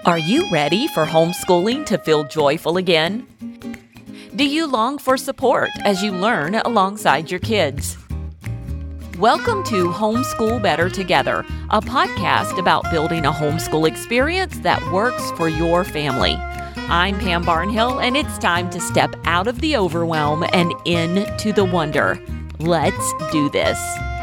Are you ready for homeschooling to feel joyful again? Do you long for support as you learn alongside your kids? Welcome to Homeschool Better Together, a podcast about building a homeschool experience that works for your family. I'm Pam Barnhill, and it's time to step out of the overwhelm and into the wonder. Let's do this.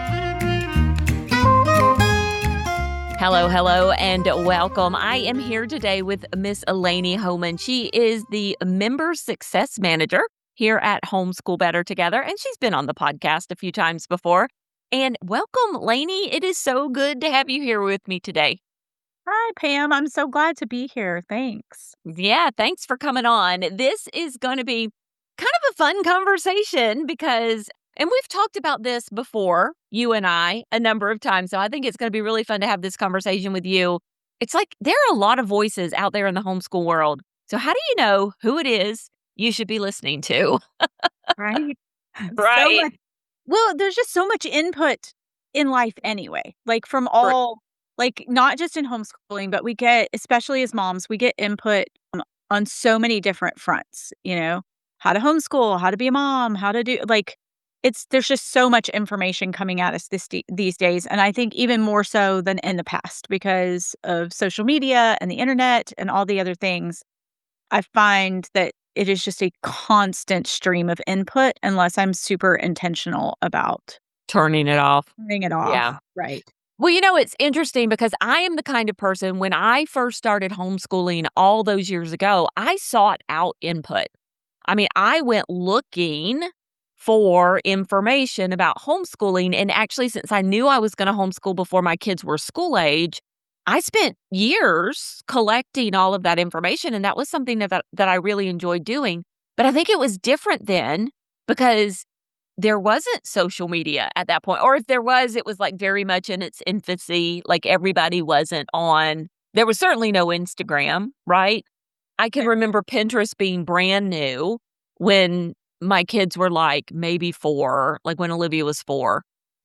Hello, and welcome. I am here today with Miss Elaine Homan. She is the Member Success Manager here at Homeschool Better Together, and she's been on the podcast a few times before. And welcome, Lainey. It is so good to have you here with me today. Hi, Pam. I'm so glad to be here. Thanks. Yeah, thanks for coming on. This is going to be kind of a fun conversation because, and we've talked about this before, you and I, a number of times. So I think it's going to be really fun to have this conversation with you. It's like there are a lot of voices out there in the homeschool world. So how do you know who it is you should be listening to? Right? Right. Well, there's just so much input in life anyway, like from all, like not just in homeschooling, but we get, especially as moms, we get input on so many different fronts, how to homeschool, how to be a mom, how to do, there's just so much information coming at us these days. And I think even more so than in the past because of social media and the internet and all the other things. I find that it is just a constant stream of input unless I'm super intentional about Turning it off. Yeah. Right. Well, it's interesting because I am the kind of person, when I first started homeschooling all those years ago, I sought out input. I mean, I went looking for information about homeschooling. And actually, since I knew I was going to homeschool before my kids were school age, I spent years collecting all of that information. And that was something that I really enjoyed doing. But I think it was different then because there wasn't social media at that point. Or if there was, it was like very much in its infancy. Like everybody wasn't on. There was certainly no Instagram, right? I can remember Pinterest being brand new when my kids were like maybe 4, like when Olivia was 4,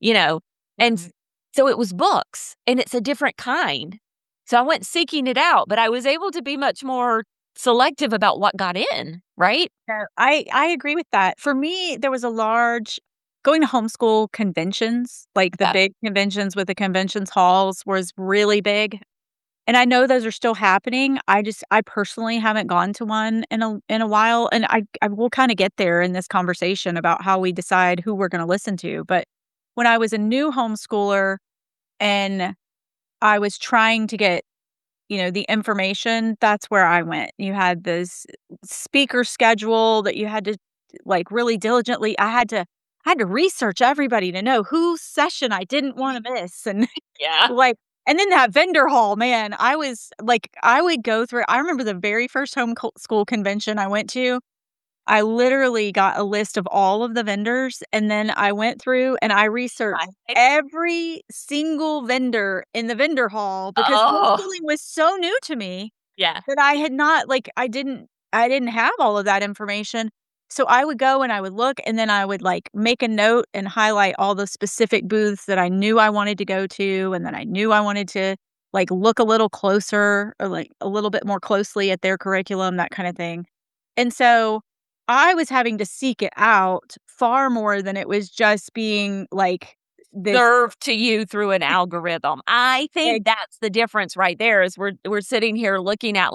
and so it was books and it's a different kind. So I went seeking it out, but I was able to be much more selective about what got in, right? No, I agree with that. For me, there was a large going to homeschool conventions, like the big conventions with the conventions halls was really big. And I know those are still happening. I personally haven't gone to one in a while. And I will kind of get there in this conversation about how we decide who we're going to listen to. But when I was a new homeschooler and I was trying to get, the information, that's where I went. You had this speaker schedule that you had to like really diligently. I had to research everybody to know whose session I didn't want to miss. And Yeah. and then that vendor hall, man, I would go through. I remember the very first homeschool convention I went to. I literally got a list of all of the vendors, and then I went through and I researched every single vendor in the vendor hall because homeschooling was so new to me. Yeah. That I had not, I didn't have all of that information. So I would go and I would look, and then I would make a note and highlight all the specific booths that I knew I wanted to go to, and then I knew I wanted to look a little closer or a little bit more closely at their curriculum, that kind of thing. And so I was having to seek it out far more than it was just being served to you through an algorithm. I think that's the difference right there. Is we're sitting here looking at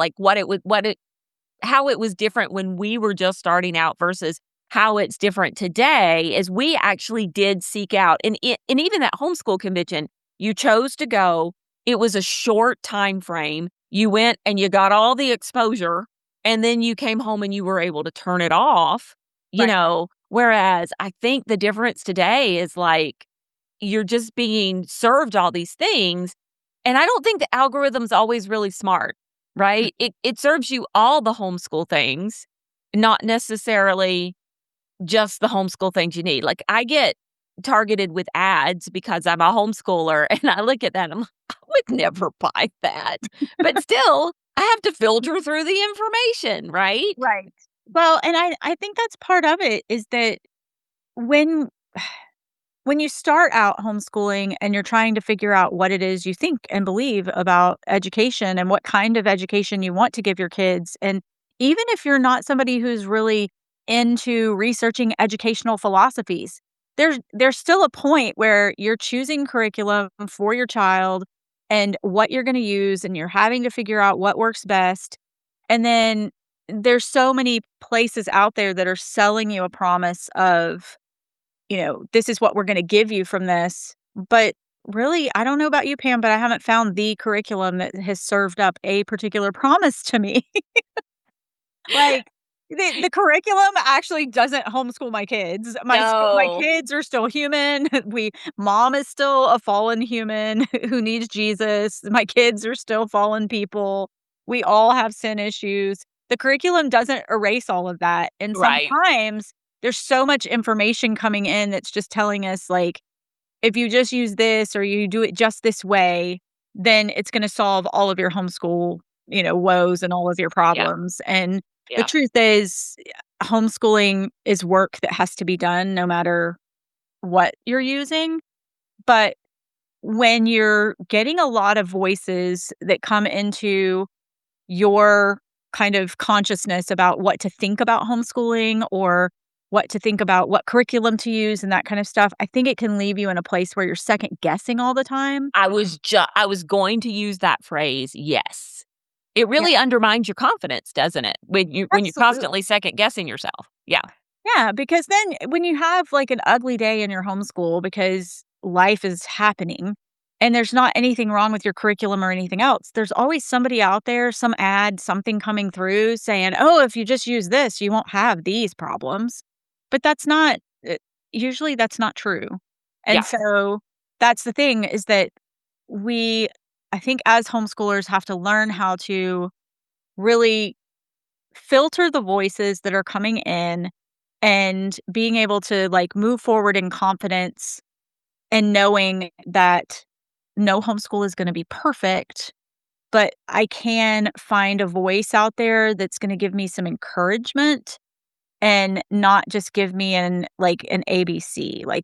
how it was different when we were just starting out versus how it's different today. Is we actually did seek out, and even that homeschool convention, you chose to go. It was a short time frame. You went and you got all the exposure, and then you came home and you were able to turn it off. Whereas I think the difference today is you're just being served all these things. And I don't think the algorithm's always really smart, right? It serves you all the homeschool things, not necessarily just the homeschool things you need. Like I get targeted with ads because I'm a homeschooler and I look at that and I'm like, I would never buy that. But still, I have to filter through the information, right? Right. Well, and I think that's part of it is that when when you start out homeschooling and you're trying to figure out what it is you think and believe about education and what kind of education you want to give your kids, and even if you're not somebody who's really into researching educational philosophies, there's still a point where you're choosing curriculum for your child and what you're going to use, and you're having to figure out what works best. And then there's so many places out there that are selling you a promise of, this is what we're gonna give you from this. But really, I don't know about you, Pam, but I haven't found the curriculum that has served up a particular promise to me. Like, the curriculum actually doesn't homeschool my kids. My No. kids are still human. Mom is still a fallen human who needs Jesus. My kids are still fallen people. We all have sin issues. The curriculum doesn't erase all of that, and Right. sometimes there's so much information coming in that's just telling us, like, if you just use this or you do it just this way, then it's gonna solve all of your homeschool, woes and all of your Yeah. problems. And the Yeah. truth is, homeschooling is work that has to be done no matter what you're using. But when you're getting a lot of voices that come into your kind of consciousness about what to think about homeschooling or what to think about what curriculum to use and that kind of stuff, I think it can leave you in a place where you're second guessing all the time. I was going to use that phrase, yes. It Yeah, really undermines your confidence, doesn't it? When you're absolutely. constantly second guessing yourself. Yeah. Yeah, because then when you have like an ugly day in your homeschool because life is happening and there's not anything wrong with your curriculum or anything else, there's always somebody out there, some ad, something coming through saying, oh, if you just use this, you won't have these problems. But that's not, usually that's not true. And Yeah. so that's the thing is that we, I think as homeschoolers, have to learn how to really filter the voices that are coming in and being able to, like, move forward in confidence and knowing that no homeschool is gonna be perfect, but I can find a voice out there that's gonna give me some encouragement and not just give me an ABC, like,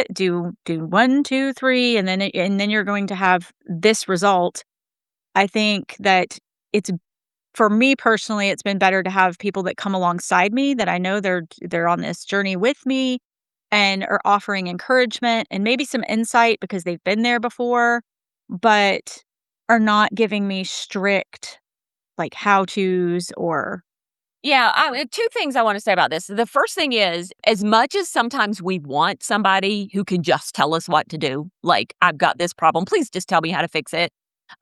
do 1, 2, 3, and then you're going to have this result. I think that it's for me personally, it's been better to have people that come alongside me that I know they're on this journey with me and are offering encouragement and maybe some insight because they've been there before, but are not giving me strict, like, how-tos or Yeah, two things I wanna say about this. The first thing is, as much as sometimes we want somebody who can just tell us what to do, like, "I've got this problem, please just tell me how to fix it."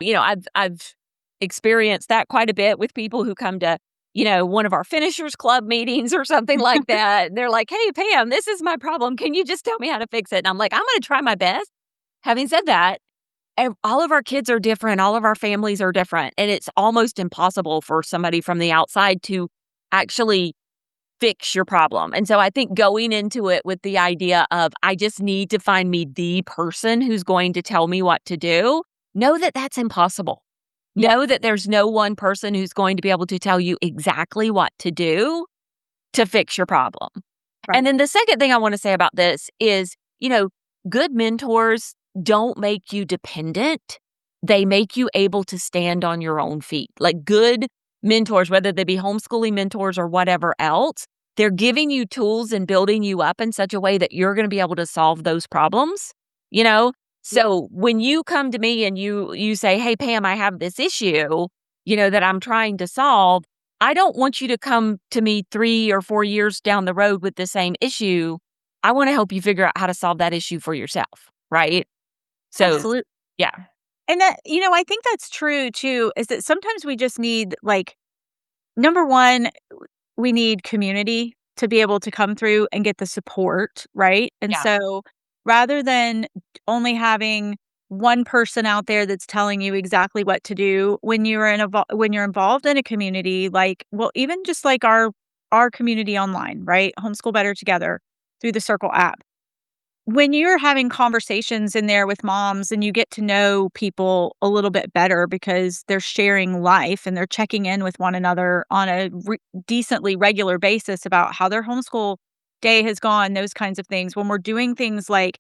I've experienced that quite a bit with people who come to, one of our Finishers Club meetings or something like that. They're like, "Hey, Pam, this is my problem. Can you just tell me how to fix it?" And I'm like, "I'm gonna try my best." Having said that, all of our kids are different, all of our families are different, and it's almost impossible for somebody from the outside to actually fix your problem. And so I think going into it with the idea of, I just need to find me the person who's going to tell me what to do, know that that's impossible. Yeah, Know that there's no one person who's going to be able to tell you exactly what to do to fix your problem. And right. then the second thing I want to say about this is, good mentors don't make you dependent. They make you able to stand on your own feet. Like good mentors, whether they be homeschooling mentors or whatever else, they're giving you tools and building you up in such a way that you're going to be able to solve those problems, you know? Yeah, So when you come to me and you say, "Hey Pam, I have this issue, that I'm trying to solve." I don't want you to come to me 3 or 4 years down the road with the same issue. I wanna help you figure out how to solve that issue for yourself, right? So, absolutely. yeah. And that, I think that's true too, is that sometimes we just need, like, number 1, we need community to be able to come through and get the support, right? And Yeah. so rather than only having one person out there that's telling you exactly what to do when you're involved in a community, like, well, even just like our community online, right? Homeschool Better Together through the Circle app. When you're having conversations in there with moms and you get to know people a little bit better because they're sharing life and they're checking in with one another on a decently regular basis about how their homeschool day has gone, those kinds of things. When we're doing things like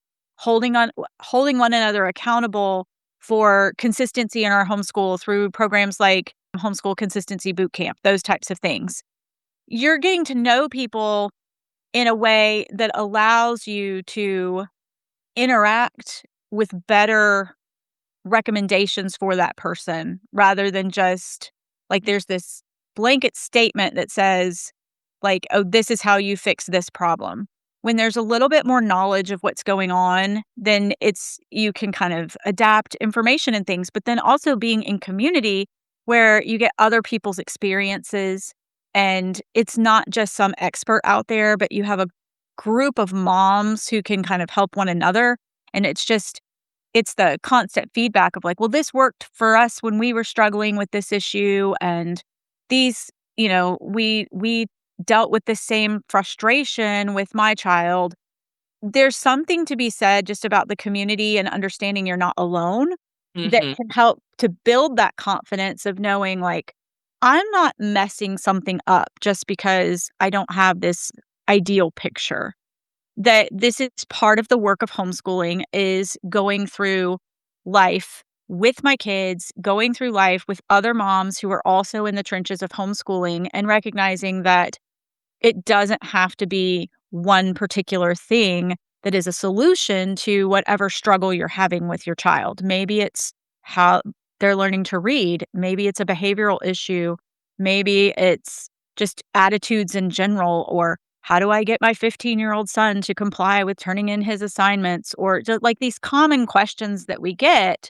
holding one another accountable for consistency in our homeschool through programs like Homeschool Consistency Boot Camp, those types of things. You're getting to know people in a way that allows you to interact with better recommendations for that person rather than just like there's this blanket statement that says like, oh, this is how you fix this problem. When there's a little bit more knowledge of what's going on, then you can kind of adapt information and things, but then also being in community where you get other people's experiences and it's not just some expert out there, but you have a group of moms who can kind of help one another. And it's the constant feedback of like, well, this worked for us when we were struggling with this issue. And these, we dealt with the same frustration with my child. There's something to be said just about the community and understanding you're not alone that can help to build that confidence of knowing like, I'm not messing something up just because I don't have this ideal picture. That this is part of the work of homeschooling is going through life with my kids, going through life with other moms who are also in the trenches of homeschooling and recognizing that it doesn't have to be one particular thing that is a solution to whatever struggle you're having with your child. Maybe it's how they're learning to read. Maybe it's a behavioral issue. Maybe it's just attitudes in general, or how do I get my 15-year-old son to comply with turning in his assignments? Or just like these common questions that we get,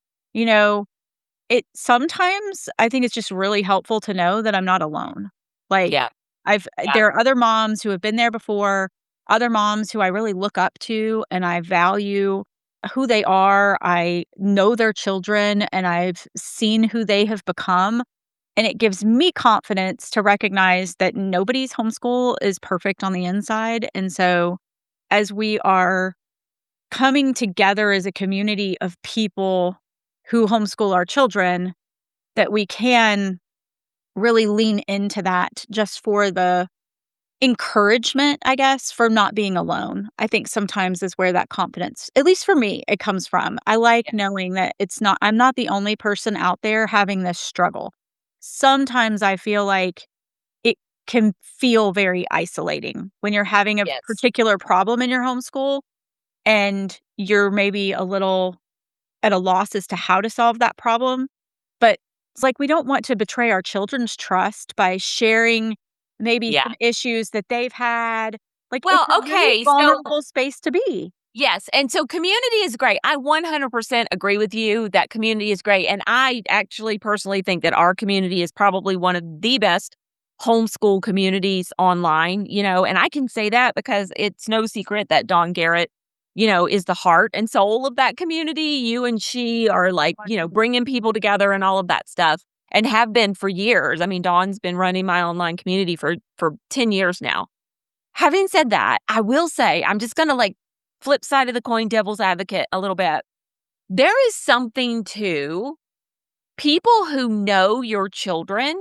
sometimes I think it's just really helpful to know that I'm not alone. Like, yeah. There are other moms who have been there before, other moms who I really look up to and I value who they are. I know their children and I've seen who they have become. And it gives me confidence to recognize that nobody's homeschool is perfect on the inside. And so as we are coming together as a community of people who homeschool our children, that we can really lean into that just for the encouragement, I guess, for not being alone. I think sometimes is where that confidence, at least for me, it comes from. I like knowing that I'm not the only person out there having this struggle. Sometimes I feel like it can feel very isolating when you're having a particular problem in your homeschool and you're maybe a little at a loss as to how to solve that problem. But it's like we don't want to betray our children's trust by sharing maybe some issues that they've had. Like, well, it's a really vulnerable space to be. Yes. And so community is great. I 100% agree with you that community is great. And I actually personally think that our community is probably one of the best homeschool communities online, and I can say that because it's no secret that Dawn Garrett, is the heart and soul of that community. You and she are like, bringing people together and all of that stuff and have been for years. I mean, Dawn's been running my online community for 10 years now. Having said that, I will say, I'm just going to like flip side of the coin, devil's advocate a little bit. There is something to people who know your children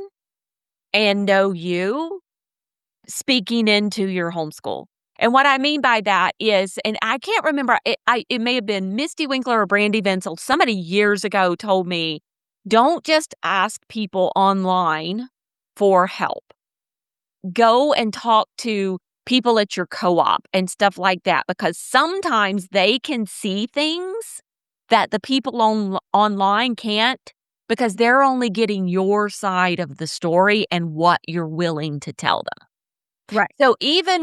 and know you speaking into your homeschool. And what I mean by that is, and I can't remember, it may have been Misty Winkler or Brandy Vinsel. Somebody years ago told me, don't just ask people online for help. Go and talk to people at your co-op and stuff like that, because sometimes they can see things that the people online can't, because they're only getting your side of the story and what you're willing to tell them. Right. So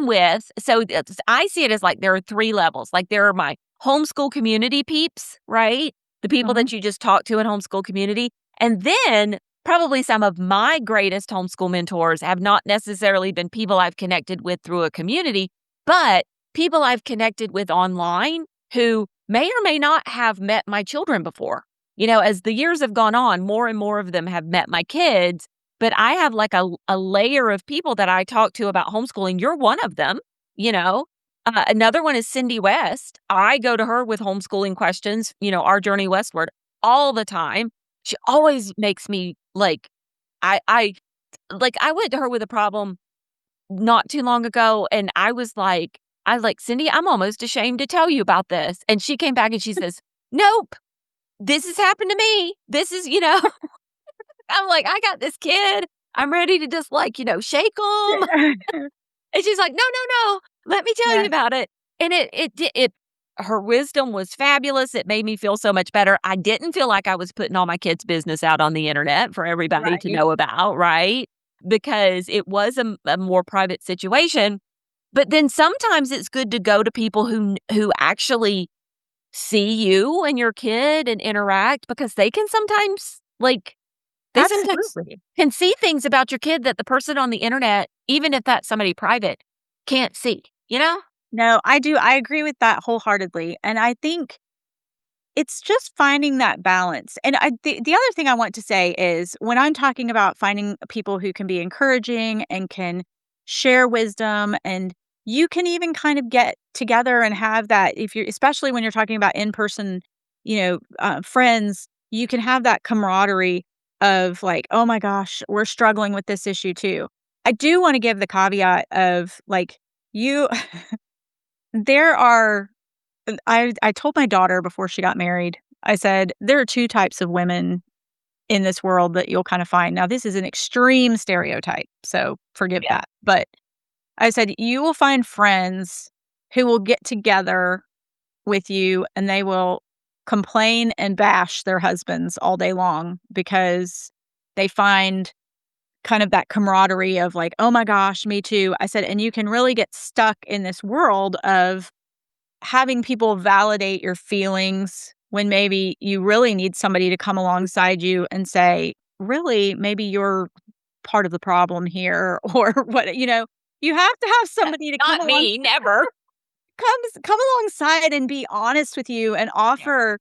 I see it as like there are 3 levels. Like there are my homeschool community peeps, right? The people that you just talk to in homeschool community. And then probably some of my greatest homeschool mentors have not necessarily been people I've connected with through a community, but people I've connected with online who may or may not have met my children before. As the years have gone on, more and more of them have met my kids. But I have like a layer of people that I talk to about homeschooling. You're one of them, Another one is Cindy West. I go to her with homeschooling questions, our journey westward all the time. She always makes me like, I went to her with a problem not too long ago. And I was like, I was like, Cindy, I'm almost ashamed to tell you about this. And she came back and she says, nope, this has happened to me. This is, I'm like, I got this kid. I'm ready to just shake them. And she's like, no, no, no. Let me tell you about it. And her wisdom was fabulous. It made me feel so much better. I didn't feel like I was putting all my kids' business out on the internet for everybody to know about, right? Because it was a more private situation. But then sometimes it's good to go to people who actually see you and your kid and interact, because they can sometimes sometimes can see things about your kid that the person on the internet, even if that's somebody private, can't see, No, I do. I agree with that wholeheartedly. And I think it's just finding that balance. And the other thing I want to say is, when I'm talking about finding people who can be encouraging and can share wisdom, and you can even kind of get together and have that, especially when you're talking about in-person, friends, you can have that camaraderie of like, oh my gosh, we're struggling with this issue too. I do want to give the caveat of you, there are, I told my daughter before she got married, I said, there are two types of women in this world that you'll kind of find. Now, this is an extreme stereotype, so forgive that. But I said, you will find friends who will get together with you and they will complain and bash their husbands all day long because they find kind of that camaraderie of like, oh my gosh, me too. I said, and you can really get stuck in this world of having people validate your feelings when maybe you really need somebody to come alongside you and say, really, maybe you're part of the problem here, or what, you have to have somebody to come along. Never. Come alongside and be honest with you and offer,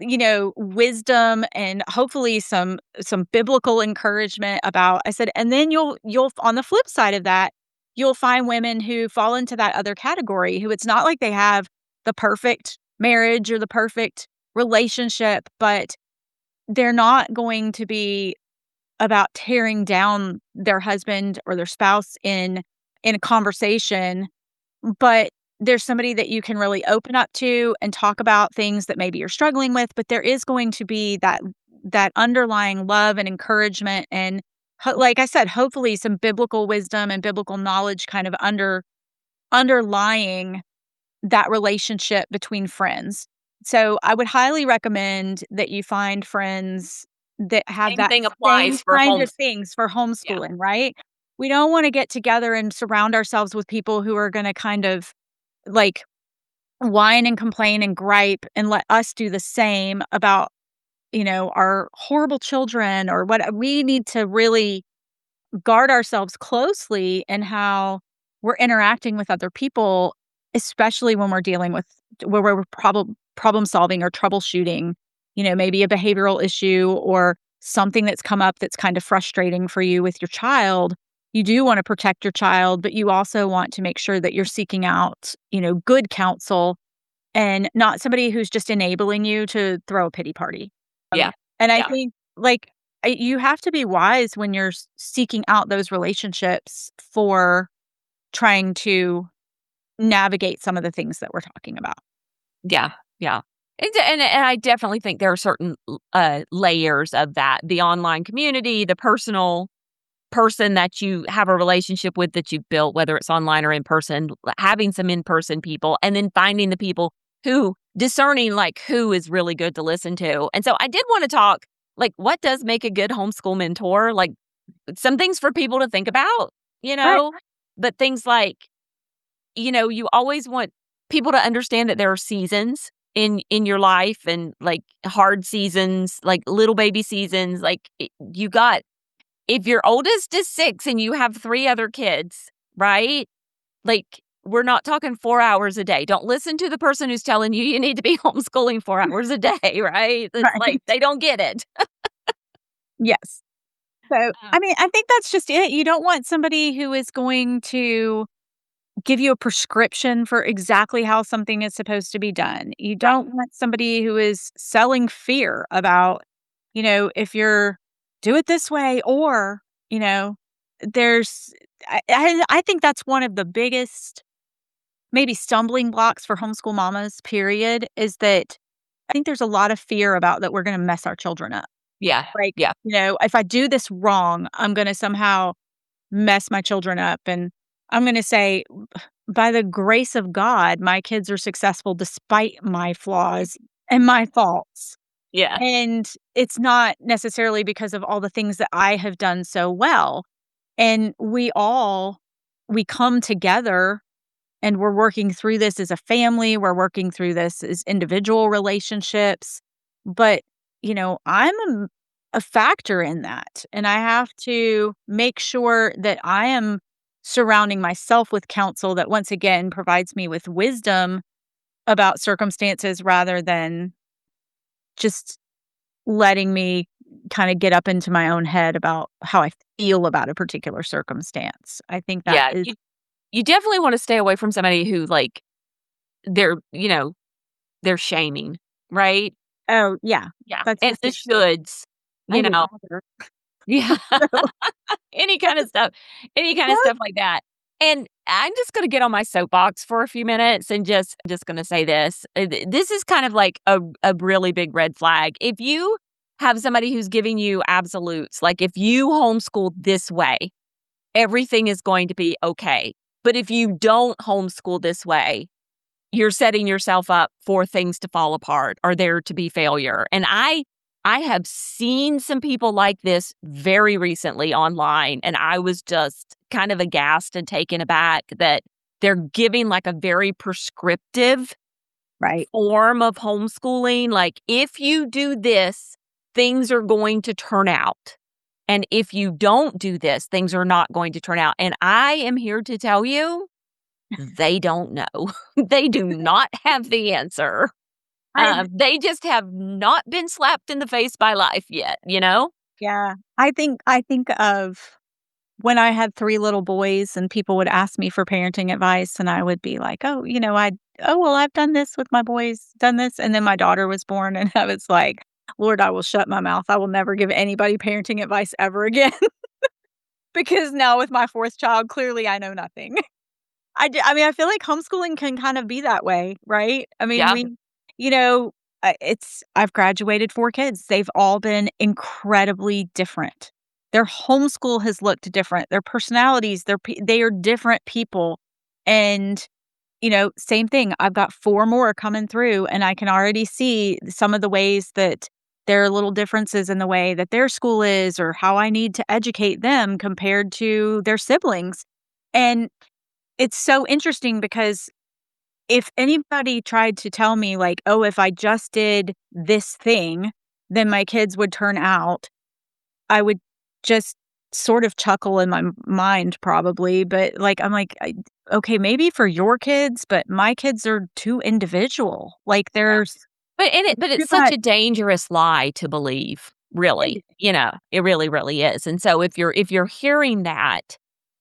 wisdom and hopefully some biblical encouragement about. I said, and then you'll on the flip side of that, you'll find women who fall into that other category, who it's not like they have the perfect marriage or the perfect relationship, but they're not going to be about tearing down their husband or their spouse in a conversation, but there's somebody that you can really open up to and talk about things that maybe you're struggling with, but there is going to be that underlying love and encouragement and, like I said, hopefully some biblical wisdom and biblical knowledge kind of underlying that relationship between friends. So I would highly recommend that you find friends that have same that thing applies same kind of things for homeschooling, right? We don't want to get together and surround ourselves with people who are going to kind of whine and complain and gripe and let us do the same about, our horrible children or what. We need to really guard ourselves closely in how we're interacting with other people, especially when we're dealing with where we're problem solving or troubleshooting, maybe a behavioral issue or something that's come up that's kind of frustrating for you with your child. You do want to protect your child, but you also want to make sure that you're seeking out, good counsel and not somebody who's just enabling you to throw a pity party. And I think you have to be wise when you're seeking out those relationships for trying to navigate some of the things that we're talking about. Yeah. And I definitely think there are certain layers of that. The online community, the personal person that you have a relationship with that you've built, whether it's online or in person, having some in-person people, and then finding the people who discerning who is really good to listen to. And so I did want to talk, what does make a good homeschool mentor? Some things for people to think about, Right. But things you always want people to understand that there are seasons in your life, and hard seasons, little baby seasons. If your oldest is 6 and you have 3 other kids, right? We're not talking 4 hours a day. Don't listen to the person who's telling you need to be homeschooling 4 hours a day, right? It's they don't get it. Yes. So, I mean, I think that's just it. You don't want somebody who is going to give you a prescription for exactly how something is supposed to be done. You don't want somebody who is selling fear about, if you're do it this way, or, there's, I think that's one of the biggest maybe stumbling blocks for homeschool mamas, period, is that I think there's a lot of fear about that we're gonna mess our children up. Yeah. Like, Yeah. if I do this wrong, I'm gonna somehow mess my children up, and I'm gonna say, by the grace of God, my kids are successful despite my flaws and my faults. Yeah. And it's not necessarily because of all the things that I have done so well. And we come together and we're working through this as a family, we're working through this as individual relationships. But, I'm a factor in that. And I have to make sure that I am surrounding myself with counsel that once again provides me with wisdom about circumstances rather than just letting me kind of get up into my own head about how I feel about a particular circumstance. I think that Yeah. is You definitely want to stay away from somebody who like they're shaming, right? Oh, yeah. Yeah. That's And just the it. shoulds, I you would know. rather. Yeah. So Any kind of stuff. Any kind of What? stuff like that. And I'm just gonna get on my soapbox for a few minutes and just gonna say this. This is kind of like a really big red flag. If you have somebody who's giving you absolutes, like if you homeschool this way, everything is going to be okay. But if you don't homeschool this way, you're setting yourself up for things to fall apart or there to be failure. And I have seen some people like this very recently online, and I was just kind of aghast and taken aback that they're giving like a very prescriptive Right. form of homeschooling. Like, if you do this, things are going to turn out. And if you don't do this, things are not going to turn out. And I am here to tell you, they don't know. They do not have the answer. They just have not been slapped in the face by life yet, you know? Yeah. I think of when I had 3 little boys and people would ask me for parenting advice and I would be like, well, I've done this with my boys, done this." And then my daughter was born and I was like, "Lord, I will shut my mouth. I will never give anybody parenting advice ever again." Because now with my 4th child, clearly I know nothing. I feel like homeschooling can kind of be that way, right? I mean, Yeah. you know, I've graduated 4 kids. They've all been incredibly different. Their homeschool has looked different. Their personalities, they are different people. And, same thing. I've got 4 more coming through and I can already see some of the ways that there are little differences in the way that their school is or how I need to educate them compared to their siblings. And it's so interesting because if anybody tried to tell me like, "Oh, if I just did this thing, then my kids would turn out," I would just sort of chuckle in my mind probably, but, like, I'm like, "Okay, maybe for your kids, but my kids are too individual." Like, Yeah. there's But you're it's such not a dangerous lie to believe, really. It really, really is. And so if you're hearing that,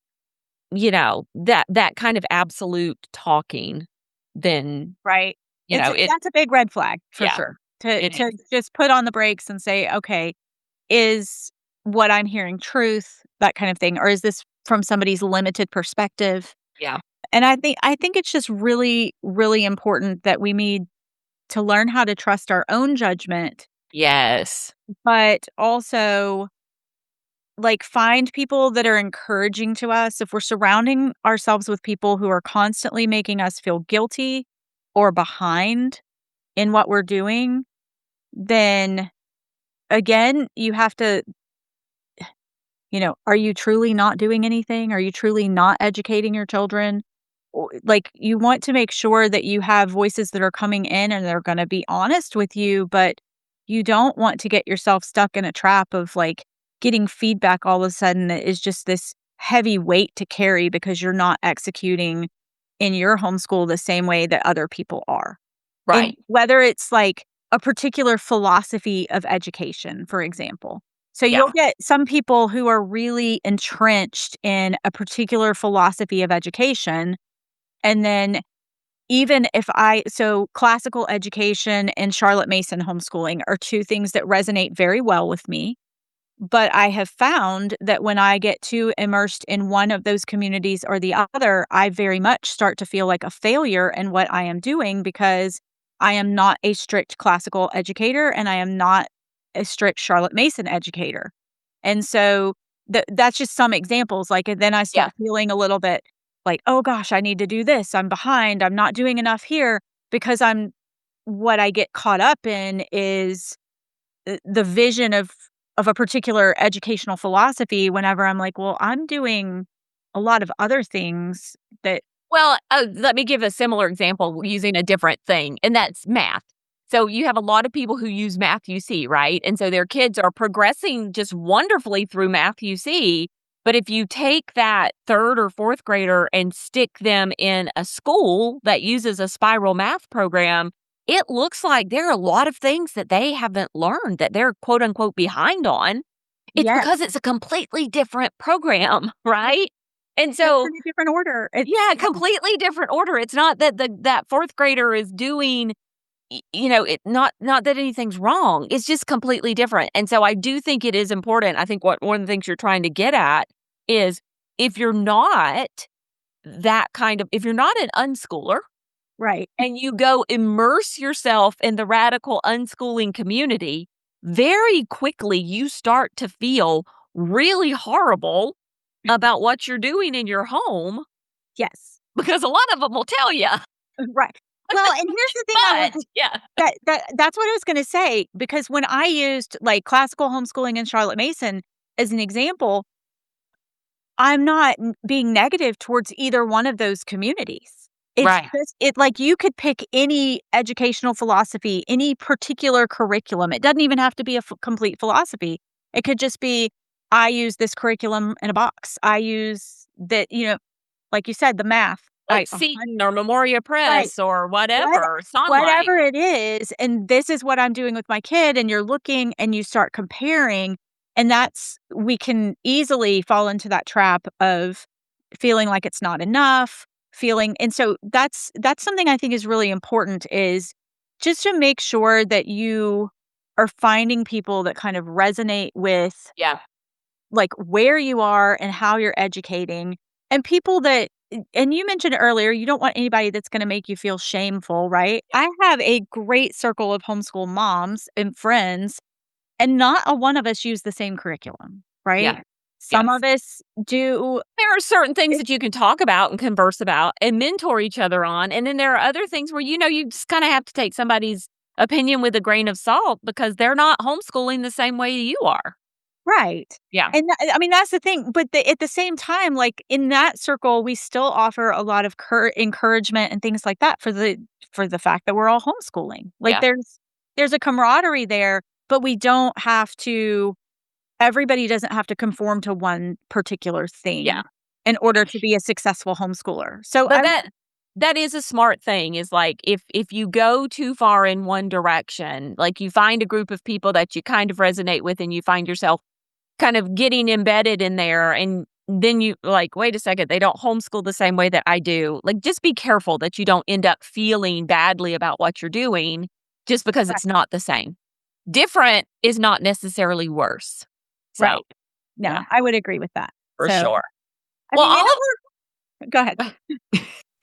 that kind of absolute talking, then, right. it That's a big red flag for yeah, sure. To it to is. just put on the brakes and say, "Okay, is what I'm hearing truth?" That kind of thing, or is this from somebody's limited perspective? Yeah. And I think it's just really, really important that we need to learn how to trust our own judgment, Yes. but also, like, find people that are encouraging to us. If we're surrounding ourselves with people who are constantly making us feel guilty or behind in what we're doing, then again, you have to, are you truly not doing anything? Are you truly not educating your children? Like, you want to make sure that you have voices that are coming in and they're gonna be honest with you, but you don't want to get yourself stuck in a trap of, like, getting feedback all of a sudden that is just this heavy weight to carry because you're not executing in your homeschool the same way that other people are. And Right. whether it's, like, a particular philosophy of education, for example. So Yeah. you'll get some people who are really entrenched in a particular philosophy of education, and then even if classical education and Charlotte Mason homeschooling are 2 things that resonate very well with me. But I have found that when I get too immersed in one of those communities or the other, I very much start to feel like a failure in what I am doing because I am not a strict classical educator and I am not a strict Charlotte Mason educator. And so that's just some examples. Like, and then I Yeah. start feeling a little bit like, oh gosh, I need to do this. I'm behind. I'm not doing enough here because what I get caught up in is the vision of a particular educational philosophy whenever I'm like, well, I'm doing a lot of other things that Well, let me give a similar example using a different thing, and that's math. So you have a lot of people who use Math UC, right? And so their kids are progressing just wonderfully through Math UC. But if you take that third or fourth grader and stick them in a school that uses a spiral math program, it looks like there are a lot of things that they haven't learned that they're quote unquote behind on. It's yes, because it's a completely different program, right? And it's so in a different order. yeah, completely different order. It's not that that fourth grader is doing, it not that anything's wrong. It's just completely different. And so I do think it is important. I think what one of the things you're trying to get at is if you're not if you're not an unschooler Right. and you go immerse yourself in the radical unschooling community, very quickly you start to feel really horrible about what you're doing in your home Yes. because a lot of them will tell you. Right. Well, and here's the thing But yeah. that's what I was gonna say, because when I used, like, classical homeschooling and Charlotte Mason as an example, I'm not being negative towards either one of those communities. It's Right. just like, you could pick any educational philosophy, any particular curriculum. It doesn't even have to be a complete philosophy. It could just be, I use this curriculum in a box. I use that, like you said, the math. Like Seton or Memoria Right. Press or What whatever, Sonlight. whatever it is, and this is what I'm doing with my kid, and you're looking and you start comparing, and we can easily fall into that trap of feeling like it's not enough, and so that's something I think is really important, is just to make sure that you are finding people that kind of resonate with, Yeah. like, where you are and how you're educating, and people that and you mentioned earlier, you don't want anybody that's gonna make you feel shameful, right? I have a great circle of homeschool moms and friends, and not a one of us use the same curriculum, right? Yeah. Some Yes. of us do There are certain things it that you can talk about and converse about and mentor each other on, and then there are other things where, you just kinda have to take somebody's opinion with a grain of salt because they're not homeschooling the same way you are. right. Yeah. And I mean, that's the thing, but at the same time, like, in that circle, we still offer a lot of encouragement and things like that for the fact that we're all homeschooling. Like, Yeah. there's a camaraderie there, but we don't have to everybody doesn't have to conform to one particular Yeah. thing in order to be a successful homeschooler. So But that is a smart thing is like if you go too far in one direction, like you find a group of people that you kind of resonate with and you find yourself kind of getting embedded in there and then you like, wait a second, they don't homeschool the same way that I do. Like just be careful that you don't end up feeling badly about what you're doing just because Right. it's not the same. Different is not necessarily worse. So, Right. No, yeah, I would agree with that. for So, sure. I Well, mean, all go ahead. of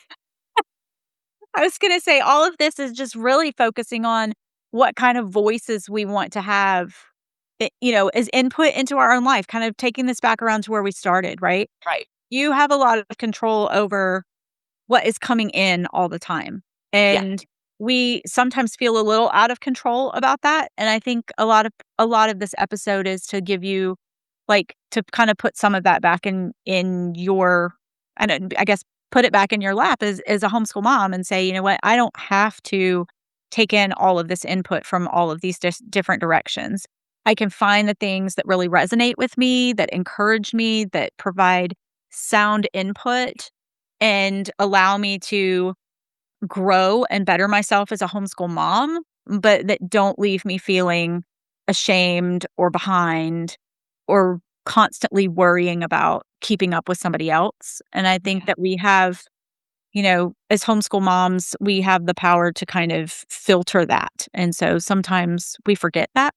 I was gonna say all of this is just really focusing on what kind of voices we want to have, as input into our own life, kind of taking this back around to where we started, right? right. You have a lot of control over what is coming in all the time. Yeah. And we sometimes feel a little out of control about that. And I think a lot of this episode is to give you, like, to kind of put some of that back in your, I guess, put it back in your lap as a homeschool mom and say, you know what, I don't have to take in all of this input from all of these different directions. I can find the things that really resonate with me, that encourage me, that provide sound input and allow me to grow and better myself as a homeschool mom, but that don't leave me feeling ashamed or behind or constantly worrying about keeping up with somebody else. And I think Yeah. that we have, as homeschool moms, we have the power to kind of filter that. And so sometimes we forget that.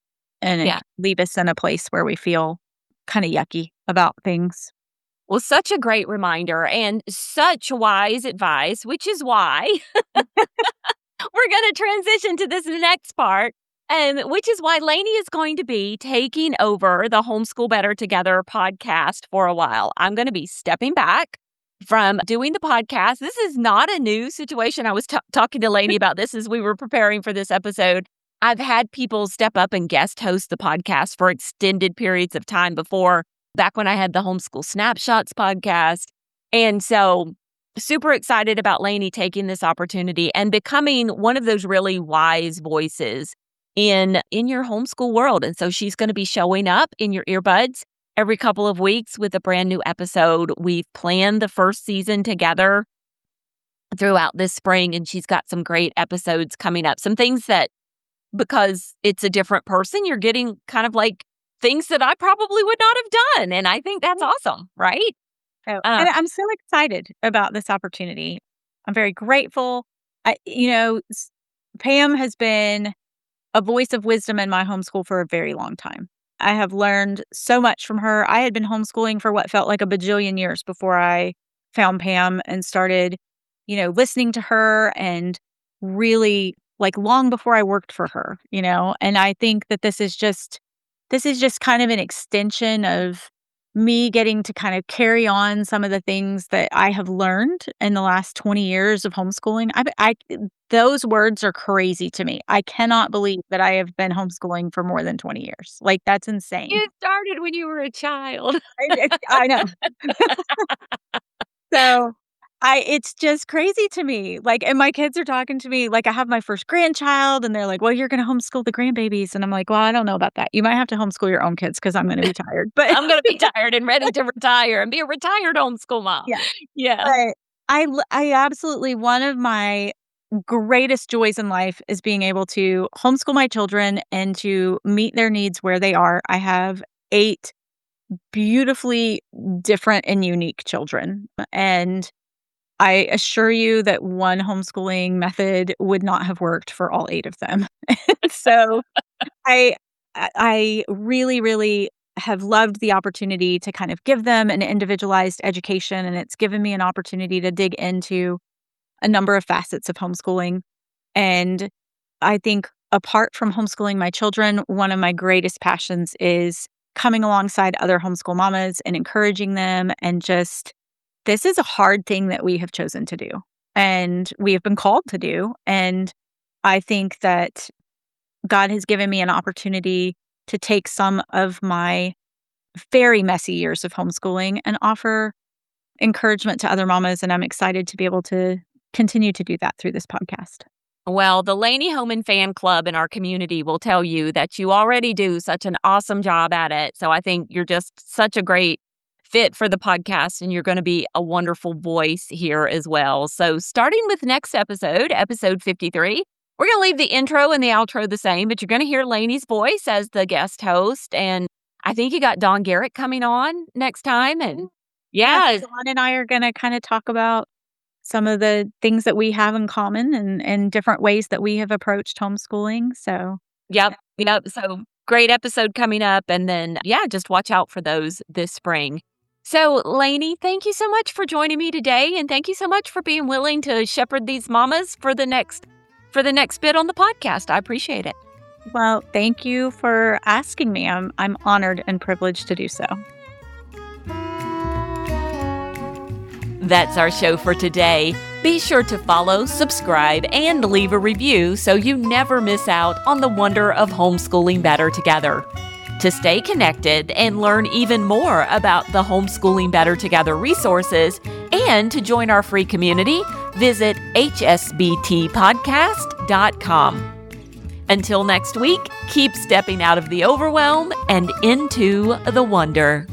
and leave us in a place where we feel kind of yucky about things. Well, such a great reminder and such wise advice, which is why we're going to transition to this next part, which is why Lainey is going to be taking over the Homeschool Better Together podcast for a while. I'm going to be stepping back from doing the podcast. This is not a new situation. I was talking to Lainey about this as we were preparing for this episode. I've had people step up and guest host the podcast for extended periods of time before, back when I had the Homeschool Snapshots podcast. And so super excited about Lainey taking this opportunity and becoming one of those really wise voices in your homeschool world. And so she's going to be showing up in your earbuds every couple of weeks with a brand new episode. We've planned the first season together throughout this spring, and she's got some great episodes coming up. Some things that, because it's a different person, you're getting kind of like things that I probably would not have done. And I think that's awesome, right? And I'm so excited about this opportunity. I'm very grateful. Pam has been a voice of wisdom in my homeschool for a very long time. I have learned so much from her. I had been homeschooling for what felt like a bajillion years before I found Pam and started, listening to her, and really like long before I worked for her, and I think that this is just kind of an extension of me getting to kind of carry on some of the things that I have learned in the last 20 years of homeschooling. Those words are crazy to me. I cannot believe that I have been homeschooling for more than 20 years. Like, that's insane. You started when you were a child. I know. So it's just crazy to me. Like, and my kids are talking to me, like I have my first grandchild and they're like, well, you're going to homeschool the grandbabies. And I'm like, well, I don't know about that. You might have to homeschool your own kids because I'm going to be tired. But I'm going to be tired and ready to retire and be a retired homeschool mom. Yeah. But I absolutely, one of my greatest joys in life is being able to homeschool my children and to meet their needs where they are. I have 8 beautifully different and unique children. And I assure you that one homeschooling method would not have worked for all 8 of them. So I really, really have loved the opportunity to kind of give them an individualized education, and it's given me an opportunity to dig into a number of facets of homeschooling. And I think apart from homeschooling my children, one of my greatest passions is coming alongside other homeschool mamas and encouraging them, and just, this is a hard thing that we have chosen to do and we have been called to do. And I think that God has given me an opportunity to take some of my very messy years of homeschooling and offer encouragement to other mamas. And I'm excited to be able to continue to do that through this podcast. Well, the Lainey Homan fan club in our community will tell you that you already do such an awesome job at it. So I think you're just such a great fit for the podcast, and you're going to be a wonderful voice here as well. So starting with next episode 53, we're going to leave the intro and the outro the same, but you're going to hear Lainey's voice as the guest host. And I think you got Dawn Garrett coming on next time. And Dawn and I are going to kind of talk about some of the things that we have in common and different ways that we have approached homeschooling. So, Yep. So great episode coming up. And then, just watch out for those this spring. So, Lainey, thank you so much for joining me today. And thank you so much for being willing to shepherd these mamas for the next bit on the podcast. I appreciate it. Well, thank you for asking me. I'm honored and privileged to do so. That's our show for today. Be sure to follow, subscribe, and leave a review so you never miss out on the wonder of homeschooling better together. To stay connected and learn even more about the Homeschooling Better Together resources and to join our free community, visit hsbtpodcast.com. Until next week, keep stepping out of the overwhelm and into the wonder.